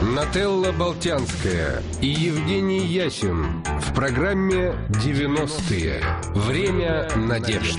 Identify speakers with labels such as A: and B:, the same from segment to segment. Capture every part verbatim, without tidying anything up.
A: Нателла Болтянская и Евгений Ясин в программе «девяностые. Время надежд».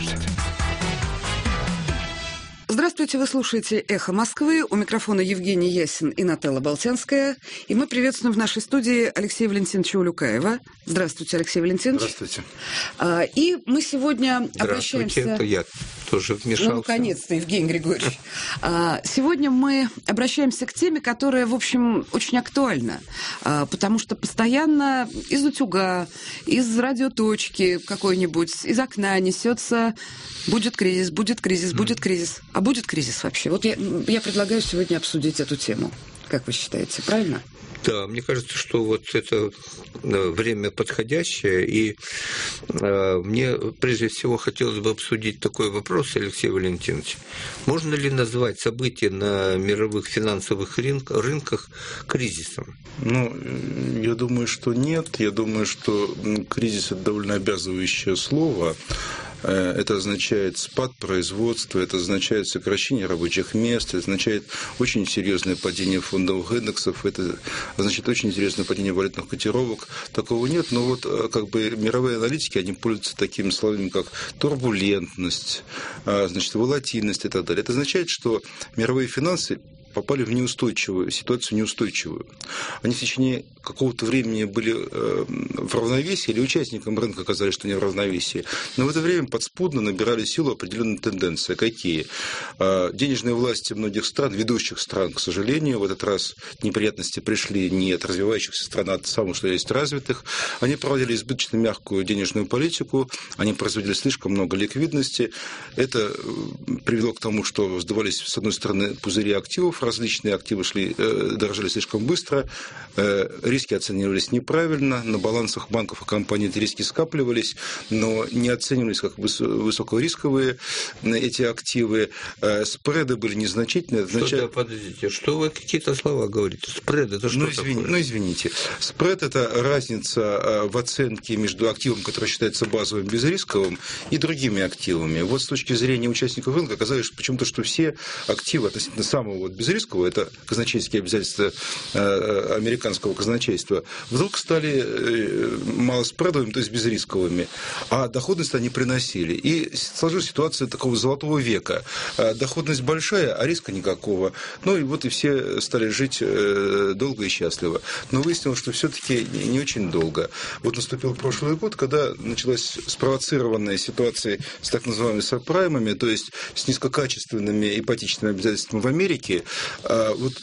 B: Здравствуйте, вы слушаете «Эхо Москвы». У микрофона Евгений Ясин и Нателла Болтянская. И мы приветствуем в нашей студии Алексея Валентиновича Улюкаева. Здравствуйте, Алексей Валентинович.
C: Здравствуйте.
B: А, и мы сегодня
C: Здравствуйте,
B: обращаемся...
C: это я тоже вмешался.
B: Ну, наконец-то, Евгений Григорьевич. А, сегодня мы обращаемся к теме, которая, в общем, очень актуальна. А, потому что постоянно из утюга, из радиоточки какой-нибудь, из окна несется: будет кризис, будет кризис, будет кризис. А будет кризис вообще? Вот я, я предлагаю сегодня обсудить эту тему. Как вы считаете, правильно?
C: Да, мне кажется, что вот это время подходящее, и э, мне прежде всего хотелось бы обсудить такой вопрос, Алексей Валентинович. Можно ли назвать события на мировых финансовых рынках, рынках кризисом?
D: Ну, я думаю, что нет. Я думаю, что кризис – это довольно обязывающее слово. Это означает спад производства, это означает сокращение рабочих мест, это означает очень серьезное падение фондовых индексов, это означает очень серьезное падение валютных котировок. Такого нет, но вот как бы мировые аналитики, они пользуются такими словами, как турбулентность, значит, волатильность и так далее. Это означает, что мировые финансы попали в неустойчивую ситуацию, неустойчивую. Они в течение какого-то времени были в равновесии, или участникам рынка оказались, что они в равновесии. Но в это время подспудно набирали силу определенные тенденции. Какие? Денежные власти многих стран, ведущих стран, к сожалению, в этот раз неприятности пришли не от развивающихся стран, а от самых, что есть, развитых. Они проводили избыточно мягкую денежную политику, они производили слишком много ликвидности. Это привело к тому, что сдавались, с одной стороны, пузыри активов, различные активы шли, дорожали слишком быстро, риски оценивались неправильно, на балансах банков и компаний эти риски скапливались, но не оценивались как высокорисковые эти активы, спреды были незначительные.
C: Что, означает... да, подождите, что вы какие-то слова говорите? Спред – это что
D: ну, извини...
C: такое?
D: Ну, извините. Спред – это разница в оценке между активом, который считается базовым, безрисковым, и другими активами. Вот с точки зрения участников рынка оказалось почему-то, что все активы относительно самого вот безрискового, это казначейские обязательства американского казначейства, вдруг стали малоспредовыми, то есть безрисковыми, а доходность они приносили. И сложилась ситуация такого золотого века. Доходность большая, а риска никакого. Ну и вот и все стали жить долго и счастливо. Но выяснилось, что все-таки не очень долго. Вот наступил прошлый год, когда началась спровоцированная ситуация с так называемыми сабпраймами, то есть с низкокачественными ипотечными обязательствами в Америке, вот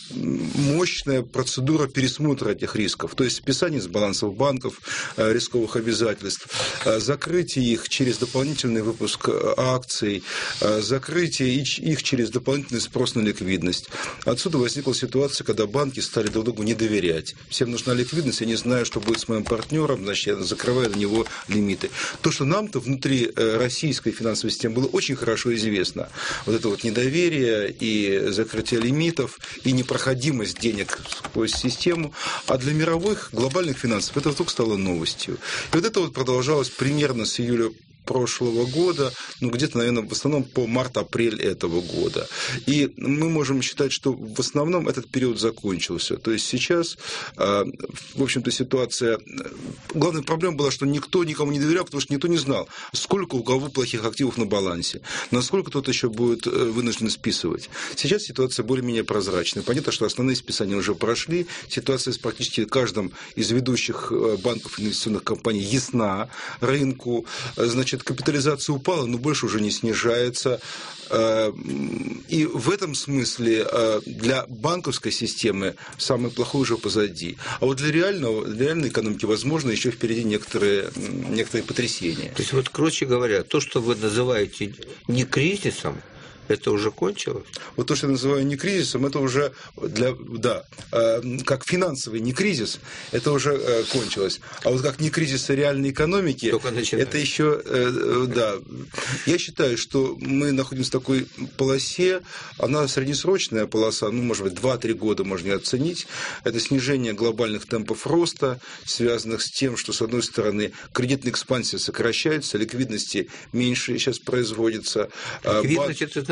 D: мощная процедура пересмотра этих рисков, то есть списание с балансов банков рисковых обязательств, закрытие их через дополнительный выпуск акций, закрытие их через дополнительный спрос на ликвидность. Отсюда возникла ситуация, когда банки стали друг другу не доверять. Всем нужна ликвидность, я не знаю, что будет с моим партнером, значит, я закрываю на него лимиты. То, что нам-то внутри российской финансовой системы было очень хорошо известно, вот это вот недоверие и закрытие лимитов, и непроходимость денег сквозь систему, а для мировых глобальных финансов это вдруг стало новостью. И вот это вот продолжалось примерно с июля прошлого года, ну, где-то, наверное, в основном по март-апрель этого года. И мы можем считать, что в основном этот период закончился. То есть сейчас, в общем-то, ситуация... Главная проблема была, что никто никому не доверял, потому что никто не знал, сколько у кого плохих активов на балансе, насколько кто-то еще будет вынужден списывать. Сейчас ситуация более-менее прозрачная. Понятно, что основные списания уже прошли. Ситуация с практически каждым из ведущих банков, инвестиционных компаний ясна рынку. Значит, капитализация упала, но больше уже не снижается. И в этом смысле для банковской системы самое плохое уже позади. А вот для, реального, для реальной экономики, возможно, еще впереди некоторые, некоторые потрясения.
C: То есть, вот, короче говоря, то, что вы называете не кризисом, это уже кончилось?
D: Вот то, что я называю не кризисом, это уже, для, да, э, как финансовый не кризис, это уже э, кончилось. А вот как не кризис реальной экономики, это еще, э, да. Я считаю, что мы находимся в такой полосе, она среднесрочная полоса, ну, может быть, два-три года можно оценить. Это снижение глобальных темпов роста, связанных с тем, что, с одной стороны, кредитная экспансия сокращается, ликвидности меньше сейчас производится.
C: Ликвидность – это значит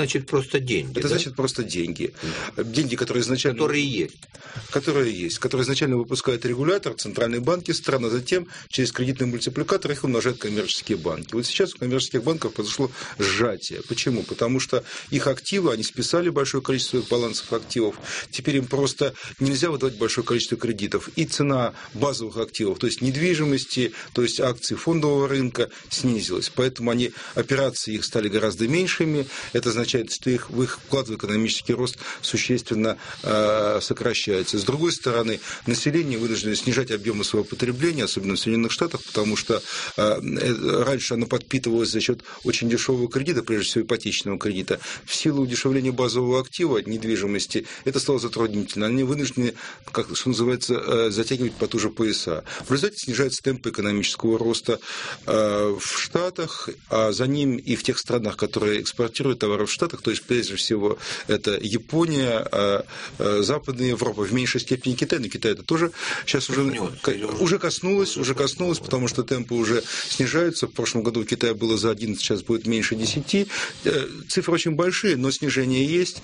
C: значит просто деньги.
D: Это
C: да?
D: значит просто деньги. Деньги, которые изначально...
C: Которые есть.
D: Которые есть. Которые изначально выпускает регулятор, центральные банки стран, а затем через кредитный мультипликатор их умножают коммерческие банки. Вот сейчас у коммерческих банков произошло сжатие. Почему? Потому что их активы, они списали большое количество их балансов активов. Теперь им просто нельзя выдавать большое количество кредитов. И цена базовых активов, то есть недвижимости, то есть акций фондового рынка снизилась. Поэтому они, операции их стали гораздо меньшими. Это означает, что их, в их вклад в экономический рост существенно э, сокращается. С другой стороны, население вынуждено снижать объемы своего потребления, особенно в Соединенных Штатах, потому что э, раньше оно подпитывалось за счет очень дешевого кредита, прежде всего ипотечного кредита. В силу удешевления базового актива, недвижимости, это стало затруднительно. Они вынуждены, как что называется, затягивать потуже пояса. В результате снижаются темпы экономического роста э, в Штатах, а за ним и в тех странах, которые экспортируют товары в Штатах, то есть, прежде всего, это Япония, э, э, Западная Европа, в меньшей степени Китай, но Китай это тоже сейчас уже, уже коснулось, уже коснулось, потому что темпы уже снижаются. В прошлом году в Китае было за одиннадцать, сейчас будет меньше десяти. Цифры очень большие, но снижение есть.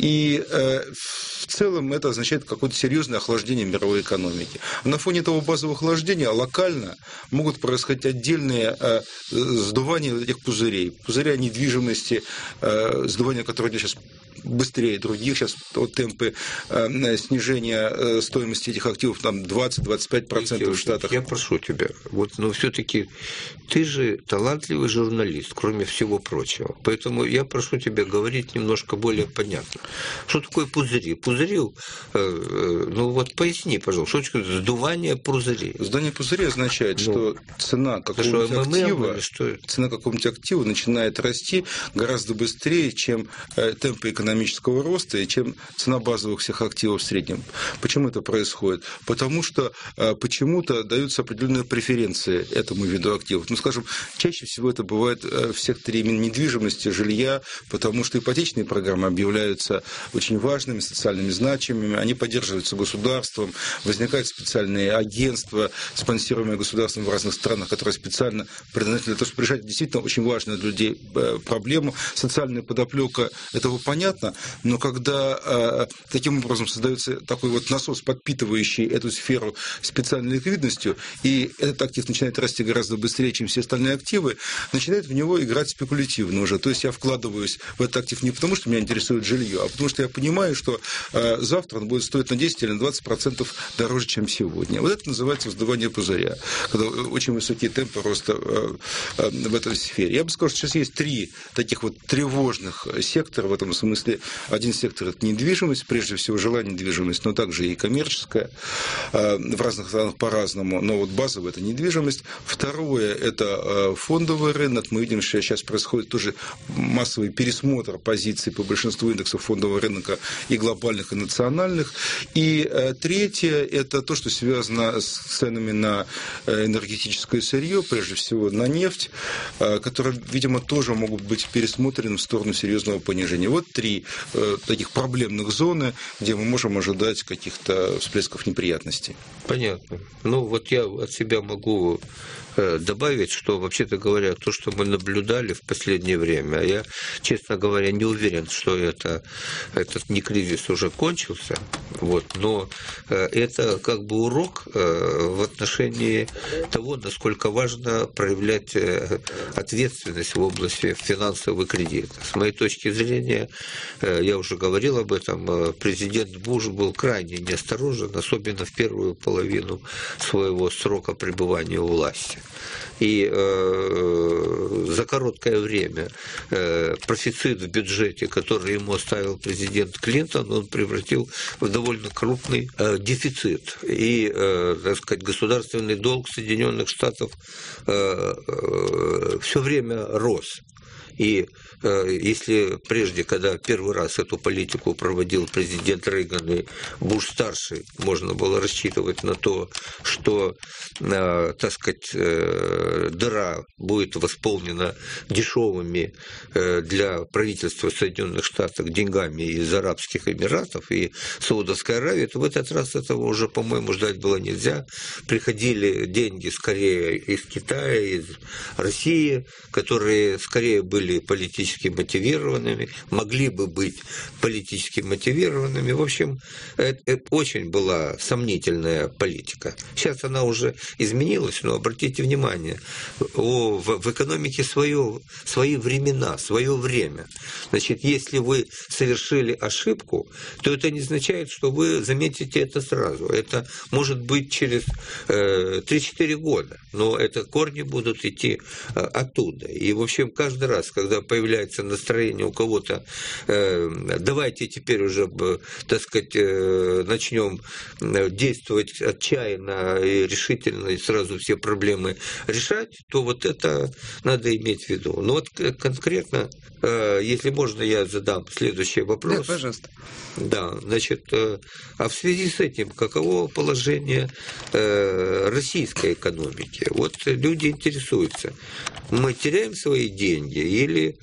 D: И э, в целом это означает какое-то серьезное охлаждение мировой экономики. На фоне этого базового охлаждения локально могут происходить отдельные э, сдувания этих пузырей. Пузыря недвижимости, э, сдувания, которые сейчас быстрее других. Сейчас вот темпы э, снижения э, стоимости этих активов там двадцать-двадцать пять процентов в Штатах.
C: Я прошу тебя, вот, но все-таки ты же талантливый журналист, кроме всего прочего. Поэтому я прошу тебя говорить немножко более понятно. Что такое пузыри? Пузыри, э, э, ну вот поясни, пожалуйста, что такое сдувание пузырей?
D: Сдувание пузырей означает, ну, что цена какого-нибудь
C: что,
D: актива,
C: что...
D: цена какого-нибудь актива начинает расти гораздо быстрее, чем э, темпы экономики экономического роста и чем цена базовых всех активов в среднем. Почему это происходит? Потому что э, почему-то даются определенные преференции этому виду активов. Ну, скажем, чаще всего это бывает в секторе именно недвижимости, жилья, потому что ипотечные программы объявляются очень важными, социальными значимыми, они поддерживаются государством, возникают специальные агентства, спонсируемые государством в разных странах, которые специально предназначены для того, чтобы решать действительно очень важную для людей проблему. Социальная подоплека этого понятно, но когда э, таким образом создается такой вот насос, подпитывающий эту сферу специальной ликвидностью, и этот актив начинает расти гораздо быстрее, чем все остальные активы, начинает в него играть спекулятивно уже. То есть я вкладываюсь в этот актив не потому, что меня интересует жилье, а потому что я понимаю, что э, завтра он будет стоить на десять или на двадцать процентов дороже, чем сегодня. Вот это называется вздувание пузыря, когда очень высокие темпы роста э, э, в этой сфере. Я бы сказал, что сейчас есть три таких вот тревожных сектора в этом смысле. Один сектор – это недвижимость, прежде всего жилая недвижимость, но также и коммерческая, в разных странах по-разному, но вот базовая – это недвижимость. Второе – это фондовый рынок. Мы видим, что сейчас происходит тоже массовый пересмотр позиций по большинству индексов фондового рынка и глобальных, и национальных. И третье – это то, что связано с ценами на энергетическое сырье, прежде всего на нефть, которые, видимо, тоже могут быть пересмотрены в сторону серьезного понижения. Вот три таких проблемных зоны, где мы можем ожидать каких-то всплесков неприятностей.
C: Понятно. Ну, вот я от себя могу добавить, что, вообще-то говоря, то, что мы наблюдали в последнее время, я, честно говоря, не уверен, что это, этот не кризис уже кончился, вот, но это как бы урок в отношении того, насколько важно проявлять ответственность в области финансового кредита. С моей точки зрения, я уже говорил об этом, президент Буш был крайне неосторожен, особенно в первую половину своего срока пребывания у власти. И э, за короткое время э, профицит в бюджете, который ему оставил президент Клинтон, он превратил в довольно крупный э, дефицит. И, э, так сказать, государственный долг Соединенных Штатов э, э, все время рос. И э, если прежде, когда первый раз эту политику проводил президент Рейган и Буш-старший, можно было рассчитывать на то, что, э, так сказать, э, дыра будет восполнена дешевыми э, для правительства Соединенных Штатов деньгами из Арабских Эмиратов и Саудовской Аравии, то в этот раз этого уже, по-моему, ждать было нельзя. Приходили деньги скорее из Китая, из России, которые скорее были были политически мотивированными, могли бы быть политически мотивированными. В общем, это, это очень была сомнительная политика. Сейчас она уже изменилась, но обратите внимание, о, в, в экономике свое, свои времена, свое время. Значит, если вы совершили ошибку, то это не означает, что вы заметите это сразу. Это может быть через э, три-четыре года, но это корни будут идти э, оттуда. И, в общем, каждый раз, когда появляется настроение у кого-то, э, давайте теперь уже, так сказать, э, начнем действовать отчаянно и решительно, и сразу все проблемы решать, то вот это надо иметь в виду. Но вот конкретно, э, если можно, я задам следующий вопрос.
B: Да, пожалуйста.
C: Да, значит, э, а в связи с этим, каково положение э, российской экономики? Вот люди интересуются, мы теряем свои деньги или,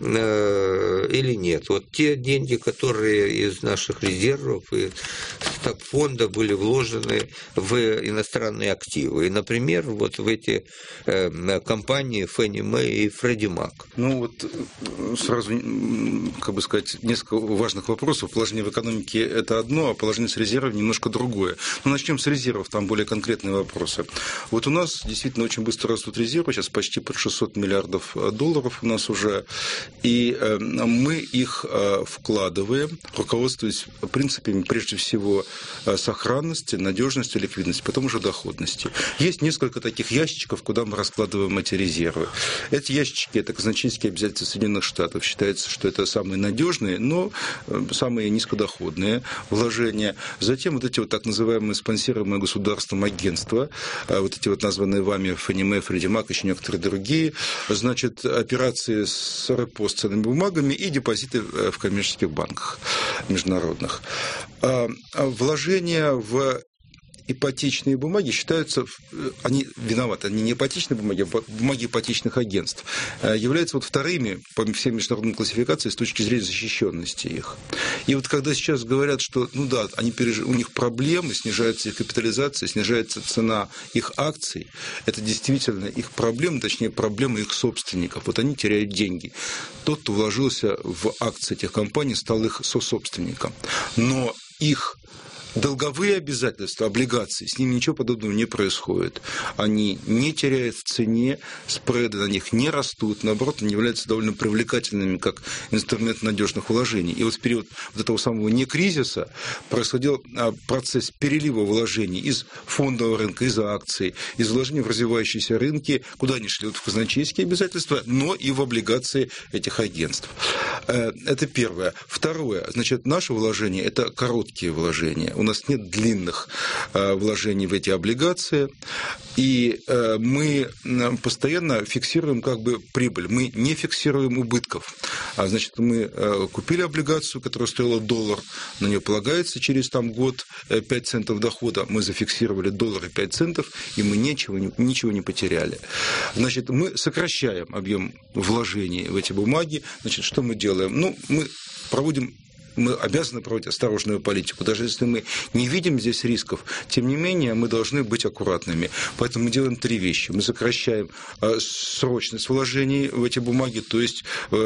C: э, или нет? Вот те деньги, которые из наших резервов и фонда были вложены в иностранные активы. И, например, вот в эти э, компании Фенни Мэй и Фредди Мак.
D: Ну вот сразу, как бы сказать, несколько важных вопросов. Положение в экономике – это одно, а положение с резервов немножко другое. Но начнем с резервов, там более конкретные вопросы. Вот у нас действительно очень быстро растут резервы, сейчас почти под шестьсот миллиардов долларов у нас уже, и э, мы их э, вкладываем, руководствуясь принципами, прежде всего, сохранности, надежности, ликвидности, потом уже доходности. Есть несколько таких ящичков, куда мы раскладываем эти резервы. Эти ящички – это казначейские обязательства Соединенных Штатов. Считается, что это самые надежные, но самые низкодоходные вложения. Затем вот эти вот так называемые спонсируемые государством агентства, вот эти вот названные вами Фенни Мэй, Фредди Мак, еще некоторые другие, значит, операции с репо с ценными бумагами и депозиты в коммерческих банках международных. Вложения в ипотечные бумаги считаются, они виноваты, они не ипотечные бумаги, а бумаги ипотечных агентств, являются вот вторыми по всем международным классификациям с точки зрения защищенности их. И вот когда сейчас говорят, что, ну да, они переж... у них проблемы, снижается их капитализация, снижается цена их акций, это действительно их проблемы, точнее, проблемы их собственников. Вот они теряют деньги. Тот, кто вложился в акции этих компаний, стал их сособственником. Но их долговые обязательства, облигации, с ними ничего подобного не происходит. Они не теряют в цене, спреды на них не растут, наоборот, они являются довольно привлекательными как инструмент надежных вложений. И вот в период вот этого самого некризиса происходил процесс перелива вложений из фондового рынка, из акций, из вложений в развивающиеся рынки, куда они шли, вот в казначейские обязательства, но и в облигации этих агентств. Это первое. Второе, значит, наши вложения – это короткие вложения. У нас нет длинных вложений в эти облигации, и мы постоянно фиксируем как бы прибыль, мы не фиксируем убытков. А значит, мы купили облигацию, которая стоила доллар, на нее полагается через там, год пять центов дохода, мы зафиксировали доллар и пять центов, и мы ничего, ничего не потеряли. Значит, мы сокращаем объем вложений в эти бумаги. Значит, что мы делаем? Ну, мы проводим Мы обязаны проводить осторожную политику. Даже если мы не видим здесь рисков, тем не менее мы должны быть аккуратными. Поэтому мы делаем три вещи. Мы сокращаем срочность вложений в эти бумаги, то есть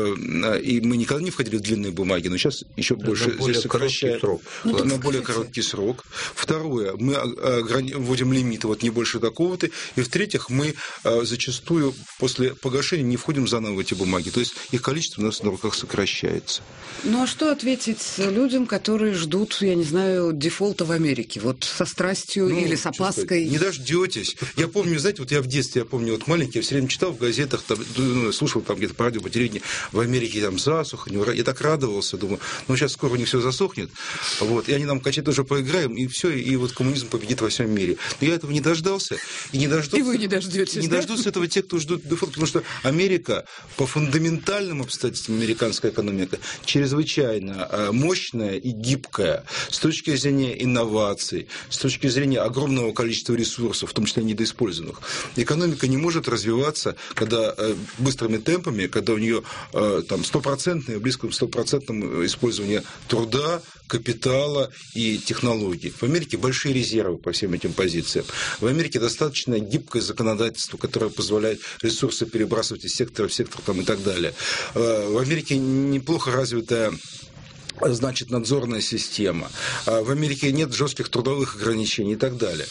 D: и мы никогда не входили в длинные бумаги, но сейчас еще больше
C: на более
D: здесь сокращаем
C: срок.
D: на ну, более короткий срок. Второе, мы вводим лимиты, вот не больше такого-то. И в-третьих, мы зачастую после погашения не входим заново в эти бумаги. То есть их количество у нас на руках сокращается.
B: Ну а что ответить людям, которые ждут, я не знаю, дефолта в Америке, вот со страстью ну, или с опаской?
D: Не дождетесь. Я помню, знаете, вот я в детстве, я помню, вот маленький, я все время читал в газетах, там, ну, слушал там где-то по радио, по телевидению, в Америке там засуха, я так радовался, думаю, ну сейчас скоро у них все засохнет, вот, и они нам качать тоже поиграем, и все, и вот коммунизм победит во всем мире. Но я этого не дождался, и не дождутся.
B: И вы не дождетесь.
D: Не
B: да?
D: дождутся этого те, кто ждут дефолта, потому что Америка по фундаментальным обстоятельствам, американская экономика чрезвычайно мощная и гибкая с точки зрения инноваций, с точки зрения огромного количества ресурсов, в том числе недоиспользованных. Экономика не может развиваться, когда быстрыми темпами, когда у нее там стопроцентное, близко к стопроцентному использованию труда, капитала и технологий. В Америке большие резервы по всем этим позициям. В Америке достаточно гибкое законодательство, которое позволяет ресурсы перебрасывать из сектора в сектор там, и так далее. В Америке неплохо развитая, значит, надзорная система. В Америке нет жестких трудовых ограничений и так далее.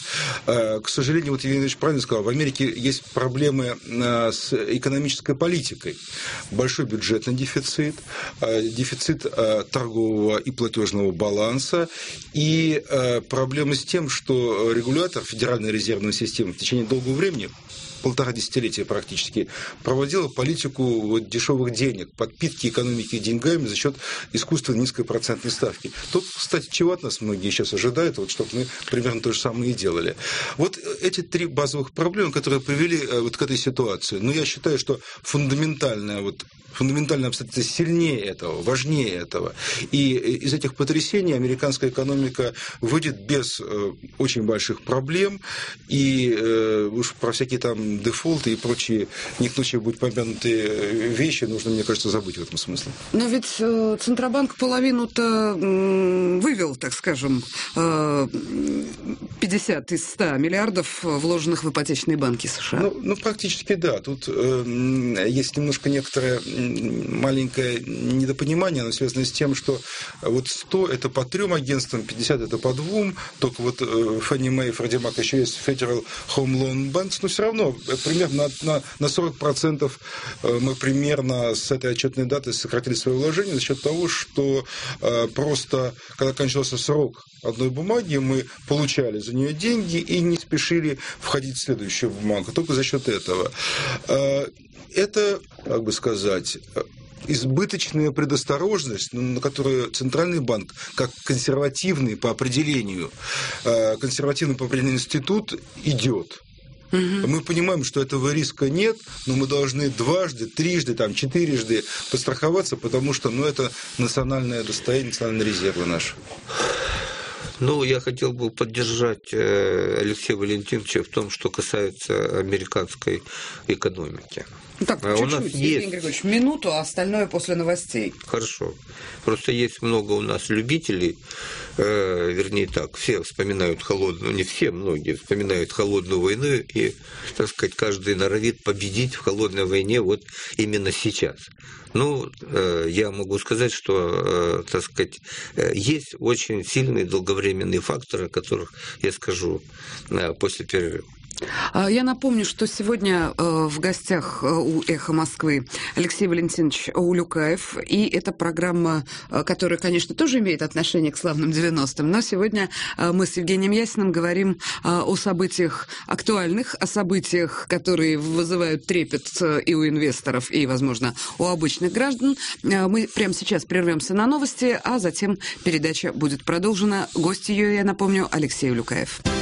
D: К сожалению, вот Евгений Ильич правильно сказал, в Америке есть проблемы с экономической политикой. Большой бюджетный дефицит, дефицит торгового и платежного баланса и проблемы с тем, что регулятор Федеральной резервной системы в течение долгого времени, полтора десятилетия практически, проводила политику вот дешевых денег, подпитки экономики деньгами за счет искусственной низкой процентной ставки. Тут, кстати, чего от нас многие сейчас ожидают, вот, чтобы мы примерно то же самое и делали. Вот эти три базовых проблемы, которые привели вот к этой ситуации. Но я считаю, что фундаментальная вот фундаментальное обстоятельство сильнее этого, важнее этого. И из этих потрясений американская экономика выйдет без э, очень больших проблем. И э, уж про всякие там дефолты и прочие не к случаю будут помянутые вещи нужно, мне кажется, забыть в этом смысле.
B: Но ведь э, Центробанк половину-то э, вывел, так скажем, э, пятьдесят из ста миллиардов, вложенных в ипотечные банки США.
D: Ну, ну практически да. Тут э, есть немножко некоторое маленькое недопонимание, оно связано с тем, что вот сто это по трем агентствам, пятьдесят это по двум, только вот Фанни Мэй и Фредди Мак еще есть Federal Home Loan Banks, но все равно примерно на, на, на сорок процентов мы примерно с этой отчетной даты сократили свои вложения за счет того, что просто, когда кончился срок одной бумаги, мы получали за нее деньги и не спешили входить в следующую бумагу, только за счет этого. Это, как бы сказать, избыточная предосторожность, на которую Центральный банк, как консервативный по определению, консервативный по определению институт, идет. Угу. Мы понимаем, что этого риска нет, но мы должны дважды, трижды, там, четырежды подстраховаться, потому что ну, это национальное достояние, национальные резервы наши.
C: Ну, я хотел бы поддержать Алексея Валентиновича в том, что касается американской экономики.
B: Так, а чуть-чуть, Евгений есть... Григорьевич, минуту, а остальное после новостей.
C: Хорошо. Просто есть много у нас любителей, э, вернее так, все вспоминают холодную, не все, многие вспоминают холодную войну, и, так сказать, каждый норовит победить в холодной войне вот именно сейчас. Ну, э, я могу сказать, что, э, так сказать, э, есть очень сильные долговременные факторы, о которых я скажу э, после перерыва.
B: Я напомню, что сегодня в гостях у «Эхо Москвы» Алексей Валентинович Улюкаев. И это программа, которая, конечно, тоже имеет отношение к славным девяностым. Но сегодня мы с Евгением Ясиным говорим о событиях актуальных, о событиях, которые вызывают трепет и у инвесторов, и, возможно, у обычных граждан. Мы прямо сейчас прервемся на новости, а затем передача будет продолжена. Гость ее, я напомню, Алексей Улюкаев.